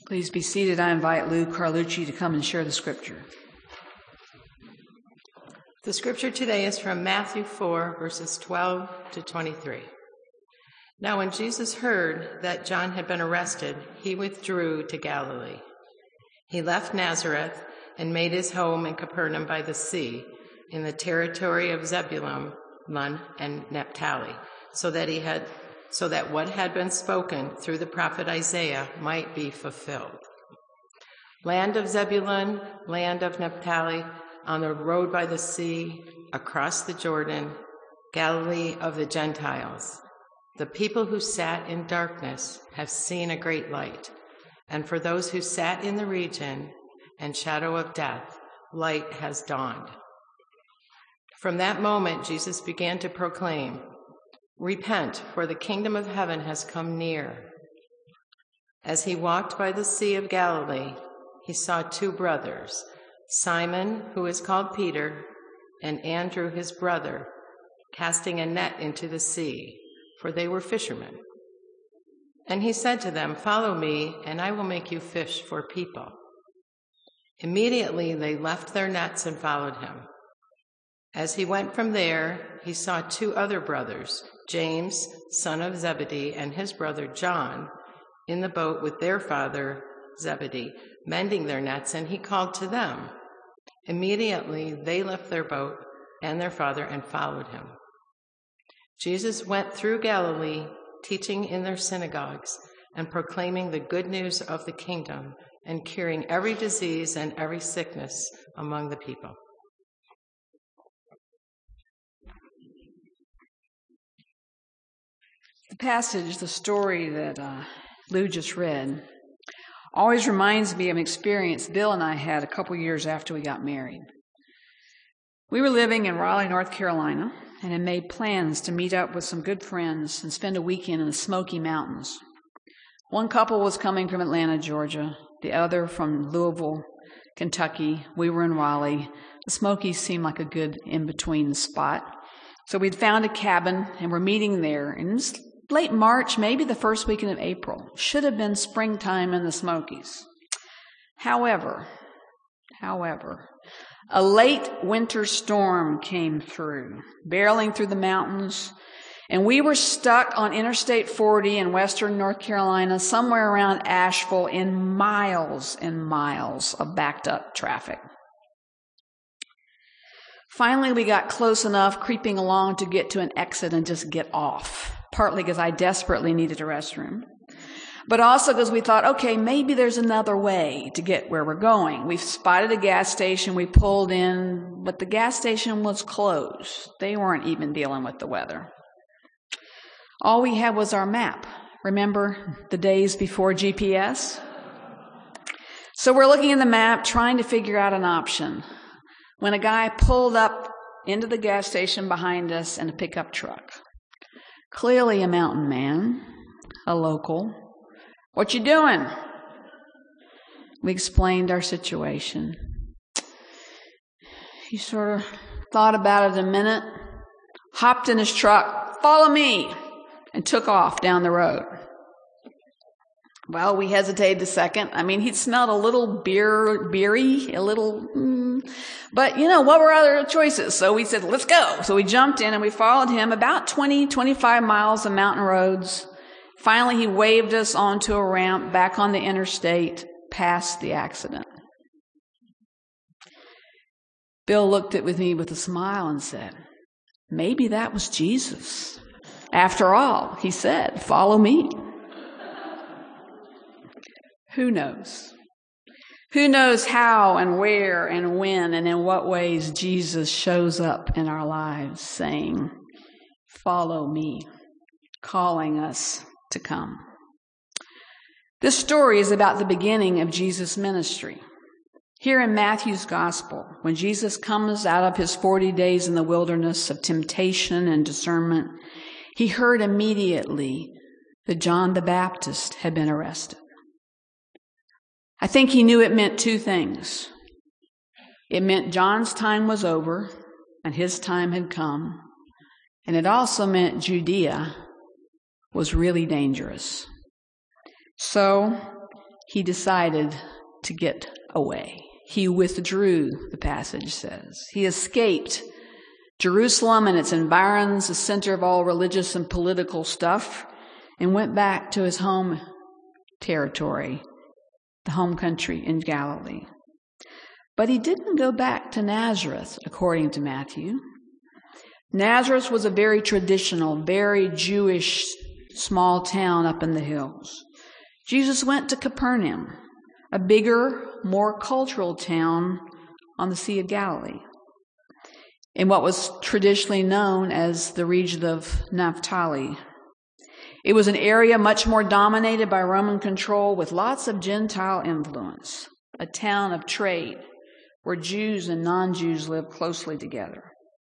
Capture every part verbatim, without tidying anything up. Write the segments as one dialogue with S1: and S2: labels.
S1: Please be seated. I invite Lou Carlucci to come and share the scripture.
S2: The scripture today is from Matthew four, verses twelve to twenty-three. Now when Jesus heard that John had been arrested, he withdrew to Galilee. He left Nazareth and made his home in Capernaum by the sea, in the territory of Zebulun and Naphtali, so that he had so that what had been spoken through the prophet Isaiah might be fulfilled. Land of Zebulun, land of Naphtali, on the road by the sea, across the Jordan, Galilee of the Gentiles. The people who sat in darkness have seen a great light, and for those who sat in the region and shadow of death, light has dawned. From that moment, Jesus began to proclaim, "Repent, for the kingdom of heaven has come near." As he walked by the Sea of Galilee, he saw two brothers, Simon, who is called Peter, and Andrew, his brother, casting a net into the sea, for they were fishermen. And he said to them, "Follow me, and I will make you fish for people." Immediately they left their nets and followed him. As he went from there, he saw two other brothers, James, son of Zebedee, and his brother John, in the boat with their father Zebedee, mending their nets, and he called to them. Immediately they left their boat and their father and followed him. Jesus went through Galilee, teaching in their synagogues and proclaiming the good news of the kingdom and curing every disease and every sickness among the people.
S1: The passage, the story that uh, Lou just read, always reminds me of an experience Bill and I had a couple years after we got married. We were living in Raleigh, North Carolina, and had made plans to meet up with some good friends and spend a weekend in the Smoky Mountains. One couple was coming from Atlanta, Georgia, the other from Louisville, Kentucky. We were in Raleigh. The Smokies seemed like a good in-between spot. So we'd found a cabin, and we're meeting there. And it's late March, maybe the first weekend of April. Should have been springtime in the Smokies. However, however, a late winter storm came through, barreling through the mountains, and we were stuck on Interstate forty in western North Carolina, somewhere around Asheville, in miles and miles of backed up traffic. Finally, we got close enough, creeping along, to get to an exit and just get off, partly because I desperately needed a restroom, but also because we thought, okay, maybe there's another way to get where we're going. We spotted a gas station, we pulled in, but the gas station was closed. They weren't even dealing with the weather. All we had was our map. Remember the days before G P S? So we're looking at the map, trying to figure out an option, when a guy pulled up into the gas station behind us in a pickup truck. Clearly a mountain man, a local. "What you doing?" We explained our situation. He sort of thought about it a minute, hopped in his truck, "Follow me," and took off down the road. Well, we hesitated a second. I mean, he'd smelled a little beer, beery, a little, mm, but you know, what were other choices? So we said, let's go. So we jumped in and we followed him about twenty, twenty-five miles of mountain roads. Finally, he waved us onto a ramp back on the interstate past the accident. Bill looked at me with a smile and said, "Maybe that was Jesus. After all, he said, 'Follow me.'" Who knows? Who knows how and where and when and in what ways Jesus shows up in our lives saying, "Follow me," calling us to come. This story is about the beginning of Jesus' ministry. Here in Matthew's Gospel, when Jesus comes out of his forty days in the wilderness of temptation and discernment, he heard immediately that John the Baptist had been arrested. I think he knew it meant two things. It meant John's time was over and his time had come. And it also meant Judea was really dangerous. So he decided to get away. He withdrew, the passage says. He escaped Jerusalem and its environs, the center of all religious and political stuff, and went back to his home territory, the home country in Galilee. But he didn't go back to Nazareth, according to Matthew. Nazareth was a very traditional, very Jewish small town up in the hills. Jesus went to Capernaum, a bigger, more cultural town on the Sea of Galilee, in what was traditionally known as the region of Naphtali. It was an area much more dominated by Roman control with lots of Gentile influence, a town of trade where Jews and non-Jews lived closely together.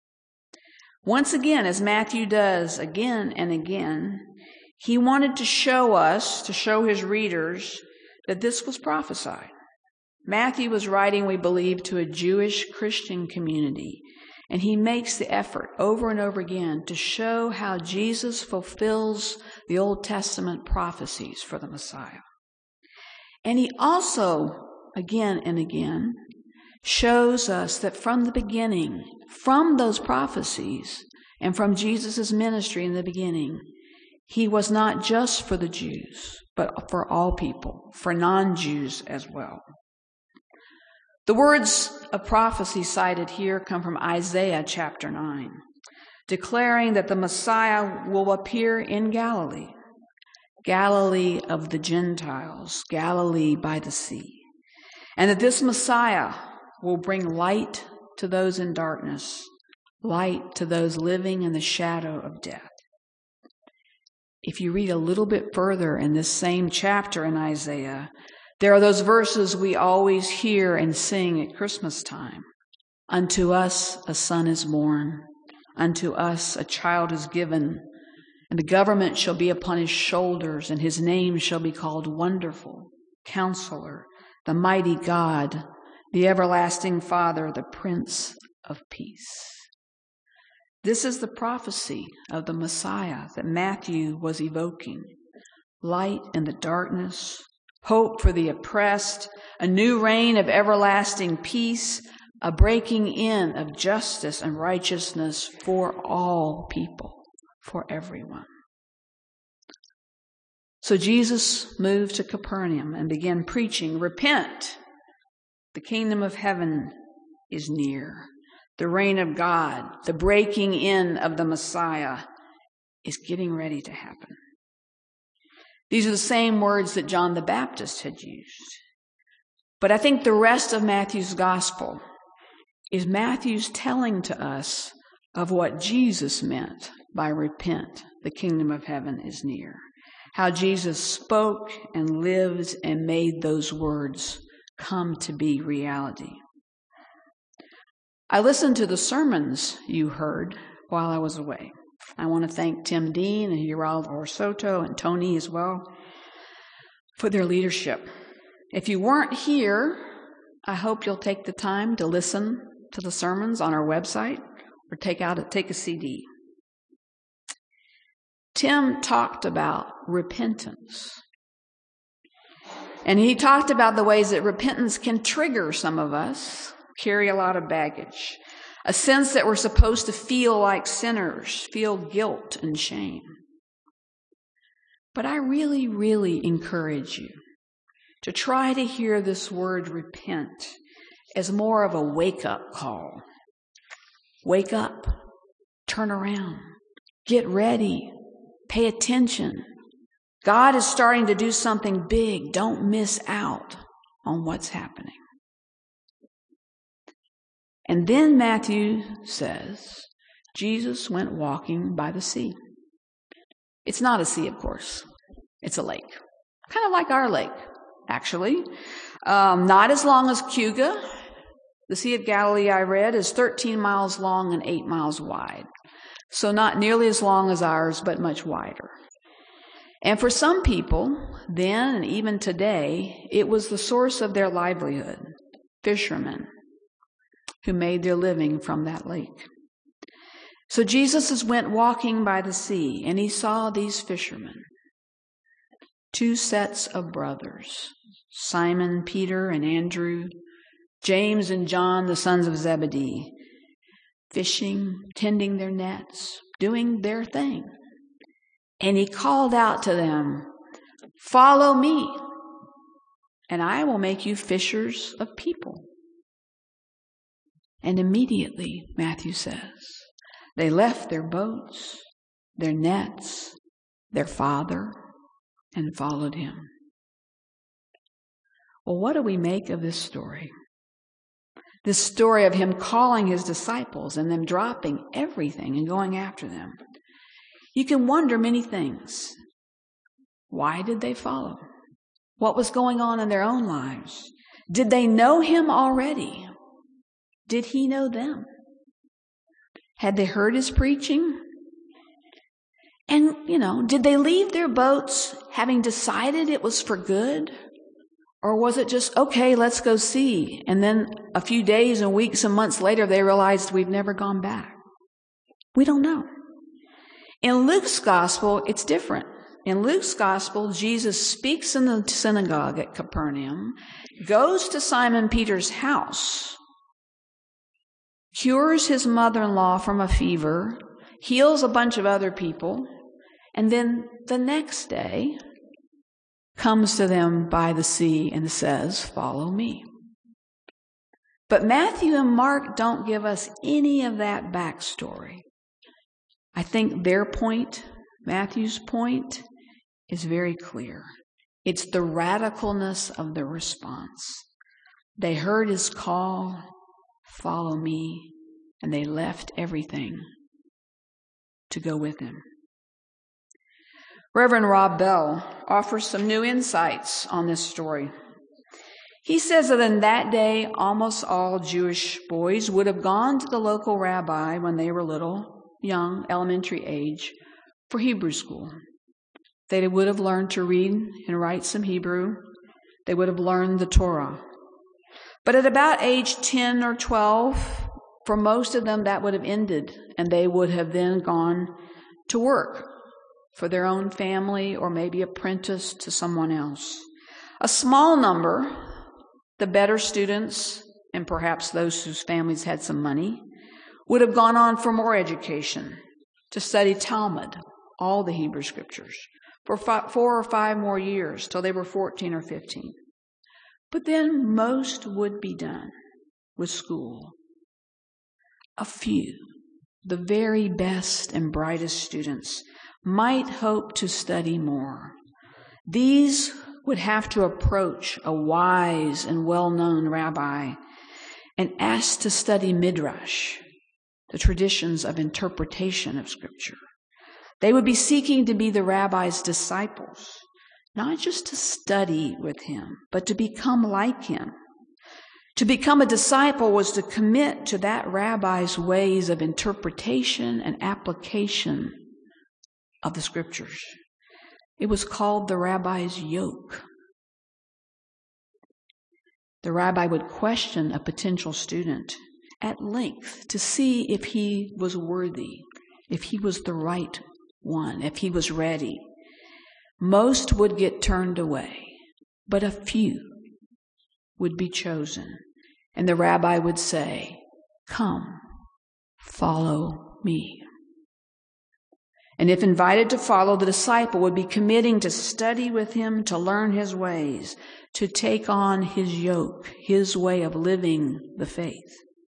S1: Once again, as Matthew does again and again, he wanted to show us, to show his readers, that this was prophesied. Matthew was writing, we believe, to a Jewish Christian community, and he makes the effort over and over again to show how Jesus fulfills the Old Testament prophecies for the Messiah. And he also, again and again, shows us that from the beginning, from those prophecies, and from Jesus' ministry in the beginning, he was not just for the Jews, but for all people, for non-Jews as well. The words of prophecy cited here come from Isaiah chapter nine, declaring that the Messiah will appear in Galilee, Galilee of the Gentiles, Galilee by the sea, and that this Messiah will bring light to those in darkness, light to those living in the shadow of death. If you read a little bit further in this same chapter in Isaiah, there are those verses we always hear and sing at Christmas time. Unto us a son is born, unto us a child is given, and the government shall be upon his shoulders, and his name shall be called Wonderful, Counselor, the Mighty God, the Everlasting Father, the Prince of Peace. This is the prophecy of the Messiah that Matthew was evoking. Light in the darkness, hope for the oppressed, a new reign of everlasting peace, a breaking in of justice and righteousness for all people, for everyone. So Jesus moved to Capernaum and began preaching, "Repent, the kingdom of heaven is near." The reign of God, the breaking in of the Messiah is getting ready to happen. These are the same words that John the Baptist had used. But I think the rest of Matthew's gospel is Matthew's telling to us of what Jesus meant by repent, the kingdom of heaven is near. How Jesus spoke and lived and made those words come to be reality. I listened to the sermons you heard while I was away. I want to thank Tim Dean and Geraldo Orsoto and Tony as well for their leadership. If you weren't here, I hope you'll take the time to listen to the sermons on our website or take out a, take a C D. Tim talked about repentance. And he talked about the ways that repentance can trigger some of us, carry a lot of baggage, a sense that we're supposed to feel like sinners, feel guilt and shame. But I really, really encourage you to try to hear this word repent as more of a wake-up call. Wake up, turn around, get ready, pay attention. God is starting to do something big. Don't miss out on what's happening. And then Matthew says, Jesus went walking by the sea. It's not a sea, of course. It's a lake. Kind of like our lake, actually. Um, not as long as Cayuga. The Sea of Galilee, I read, is thirteen miles long and eight miles wide. So not nearly as long as ours, but much wider. And for some people, then and even today, it was the source of their livelihood. Fishermen who made their living from that lake. So Jesus went walking by the sea, and he saw these fishermen, two sets of brothers, Simon, Peter, and Andrew, James and John, the sons of Zebedee, fishing, tending their nets, doing their thing. And he called out to them, "Follow me, and I will make you fishers of people." And immediately, Matthew says, they left their boats, their nets, their father, and followed him. Well, what do we make of this story? This story of him calling his disciples and them dropping everything and going after them. You can wonder many things. Why did they follow? What was going on in their own lives? Did they know him already? Did he know them? Had they heard his preaching? And, you know, did they leave their boats having decided it was for good? Or was it just, okay, let's go see? And then a few days and weeks and months later, they realized we've never gone back. We don't know. In Luke's gospel, it's different. In Luke's gospel, Jesus speaks in the synagogue at Capernaum, goes to Simon Peter's house, cures his mother-in-law from a fever, heals a bunch of other people, and then the next day comes to them by the sea and says, "Follow me." But Matthew and Mark don't give us any of that backstory. I think their point, Matthew's point, is very clear. It's the radicalness of the response. They heard his call, "Follow me," and they left everything to go with him. Reverend Rob Bell offers some new insights on this story. He says that in that day, almost all Jewish boys would have gone to the local rabbi when they were little, young, elementary age, for Hebrew school. They would have learned to read and write some Hebrew. They would have learned the Torah. But at about age ten or twelve, for most of them, that would have ended, and they would have then gone to work for their own family or maybe apprentice to someone else. A small number, the better students, and perhaps those whose families had some money, would have gone on for more education, to study Talmud, all the Hebrew scriptures, for five, four or five more years till they were fourteen or fifteen. But then most would be done with school. A few, the very best and brightest students, might hope to study more. These would have to approach a wise and well-known rabbi and ask to study Midrash, the traditions of interpretation of Scripture. They would be seeking to be the rabbi's disciples, not just to study with him, but to become like him. To become a disciple was to commit to that rabbi's ways of interpretation and application of the Scriptures. It was called the rabbi's yoke. The rabbi would question a potential student at length to see if he was worthy, if he was the right one, if he was ready. Most would get turned away, but a few would be chosen. And the rabbi would say, "Come, follow me." And if invited to follow, the disciple would be committing to study with him, to learn his ways, to take on his yoke, his way of living the faith.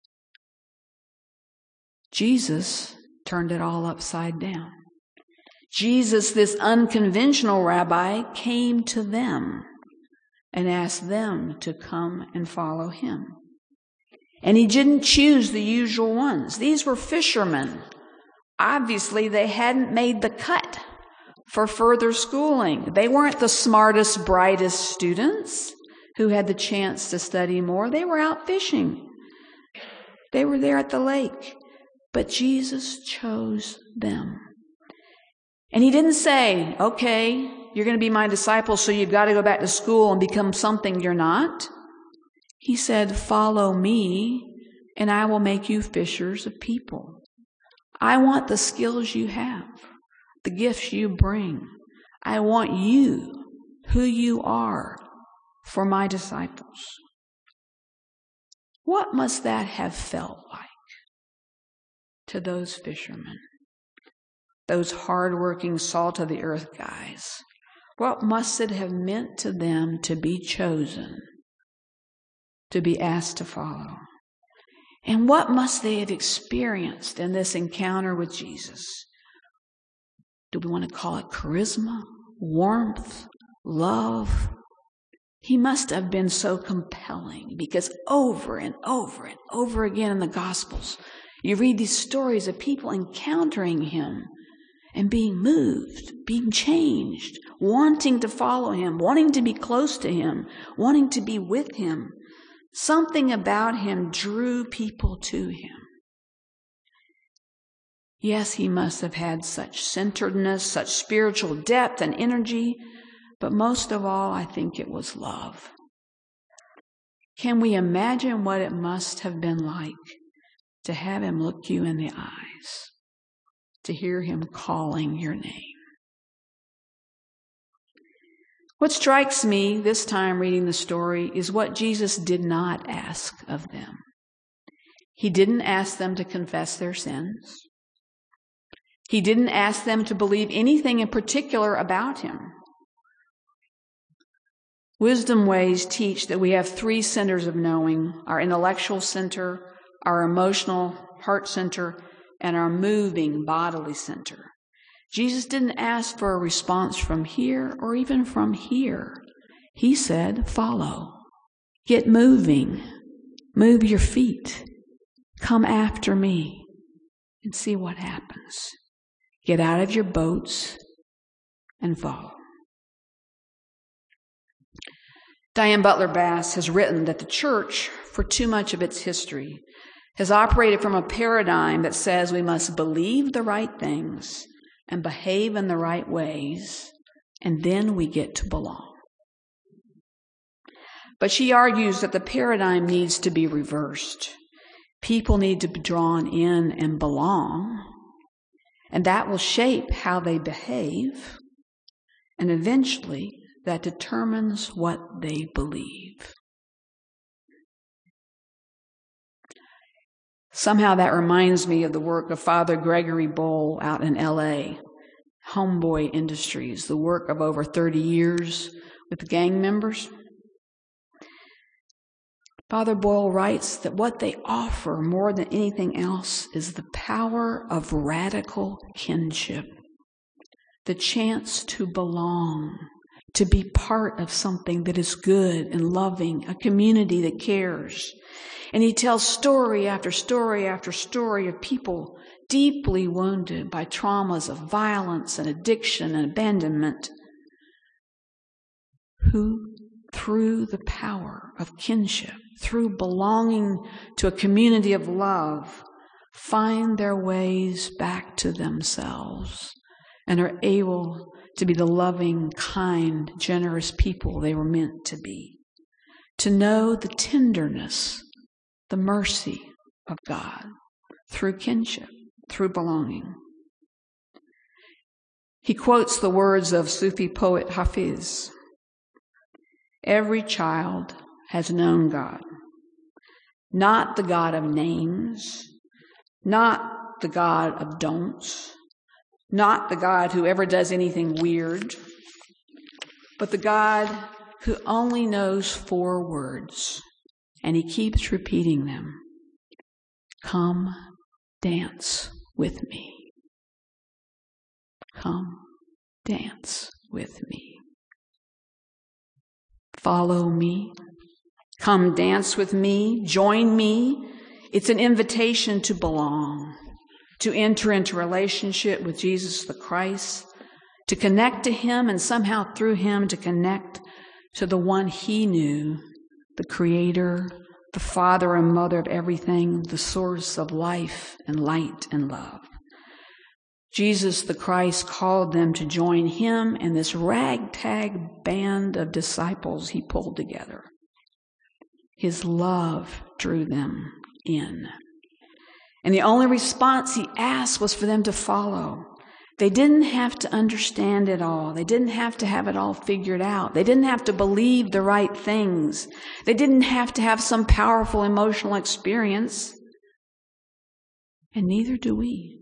S1: Jesus turned it all upside down. Jesus, this unconventional rabbi, came to them and asked them to come and follow him. And he didn't choose the usual ones. These were fishermen. Obviously, they hadn't made the cut for further schooling. They weren't the smartest, brightest students who had the chance to study more. They were out fishing. They were there at the lake. But Jesus chose them. And he didn't say, "Okay, you're going to be my disciple, so you've got to go back to school and become something you're not." He said, "Follow me, and I will make you fishers of people." I want the skills you have, the gifts you bring. I want you, who you are, for my disciples. What must that have felt like to those fishermen, those hard-working, salt-of-the-earth guys? What must it have meant to them to be chosen, to be asked to follow? And what must they have experienced in this encounter with Jesus? Do we want to call it charisma, warmth, love? He must have been so compelling, because over and over and over again in the Gospels, you read these stories of people encountering him and being moved, being changed, wanting to follow him, wanting to be close to him, wanting to be with him. Something about him drew people to him. Yes, he must have had such centeredness, such spiritual depth and energy, but most of all, I think it was love. Can we imagine what it must have been like to have him look you in the eyes, to hear him calling your name? What strikes me this time reading the story is what Jesus did not ask of them. He didn't ask them to confess their sins. He didn't ask them to believe anything in particular about him. Wisdom ways teach that we have three centers of knowing: our intellectual center, our emotional heart center, and our moving bodily center. Jesus didn't ask for a response from here or even from here. He said, follow. Get moving. Move your feet. Come after me and see what happens. Get out of your boats and follow. Diane Butler Bass has written that the church, for too much of its history, has operated from a paradigm that says we must believe the right things and behave in the right ways, and then we get to belong. But she argues that the paradigm needs to be reversed. People need to be drawn in and belong, and that will shape how they behave, and eventually that determines what they believe. Somehow that reminds me of the work of Father Gregory Bowl out in L A, Homeboy Industries, the work of over thirty years with gang members. Father Boyle writes that what they offer more than anything else is the power of radical kinship, the chance to belong, to be part of something that is good and loving, a community that cares. And he tells story after story after story of people deeply wounded by traumas of violence and addiction and abandonment, who, through the power of kinship, through belonging to a community of love, find their ways back to themselves and are able to be the loving, kind, generous people they were meant to be. To know the tenderness, the mercy of God through kinship, through belonging. He quotes the words of Sufi poet Hafiz. Every child has known God, not the God of names, not the God of don'ts, not the God who ever does anything weird, but the God who only knows four words, and he keeps repeating them. Come dance with me. Come dance with me. Follow me. Come dance with me. Join me. It's an invitation to belong, to enter into relationship with Jesus the Christ, to connect to him, and somehow through him to connect to the one he knew, the creator, the father and mother of everything, the source of life and light and love. Jesus the Christ called them to join him and this ragtag band of disciples he pulled together. His love drew them in. And the only response he asked was for them to follow, They didn't have to understand it all. They didn't have to have it all figured out. They didn't have to believe the right things. They didn't have to have some powerful emotional experience. And neither do we.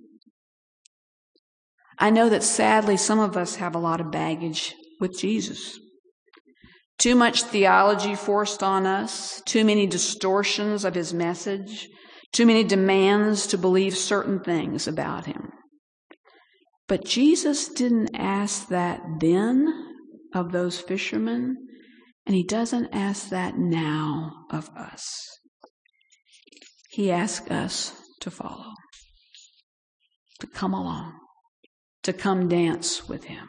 S1: I know that sadly some of us have a lot of baggage with Jesus. Too much theology forced on us, too many distortions of his message, too many demands to believe certain things about him. But Jesus didn't ask that then of those fishermen, and he doesn't ask that now of us. He asks us to follow, to come along, to come dance with him.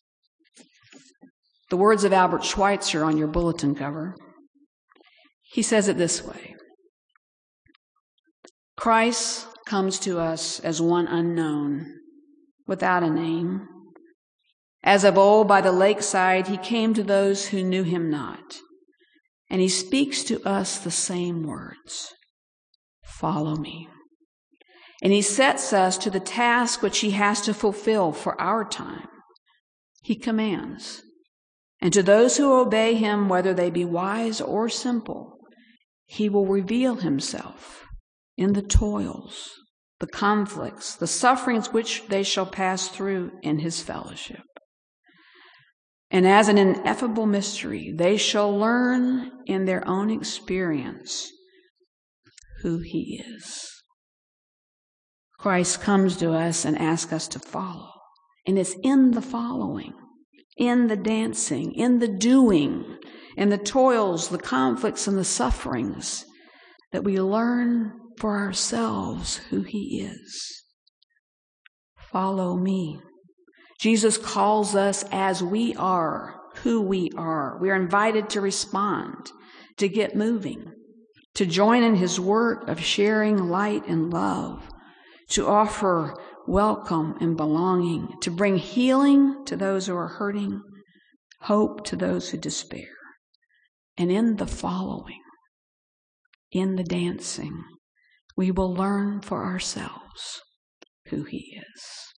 S1: The words of Albert Schweitzer on your bulletin cover. He says it this way: Christ comes to us as one unknown, without a name. As of old by the lakeside, he came to those who knew him not. And he speaks to us the same words: follow me. And he sets us to the task which he has to fulfill for our time. He commands. And to those who obey him, whether they be wise or simple, he will reveal himself in the toils, the conflicts, the sufferings which they shall pass through in his fellowship. And as an ineffable mystery, they shall learn in their own experience who he is. Christ comes to us and asks us to follow. And it's in the following, in the dancing, in the doing, in the toils, the conflicts, and the sufferings that we learn for ourselves who he is. Follow me. Jesus calls us as we are, who we are. We are invited to respond, to get moving, to join in his work of sharing light and love, to offer welcome and belonging, to bring healing to those who are hurting, hope to those who despair. And in the following, in the dancing, we will learn for ourselves who he is.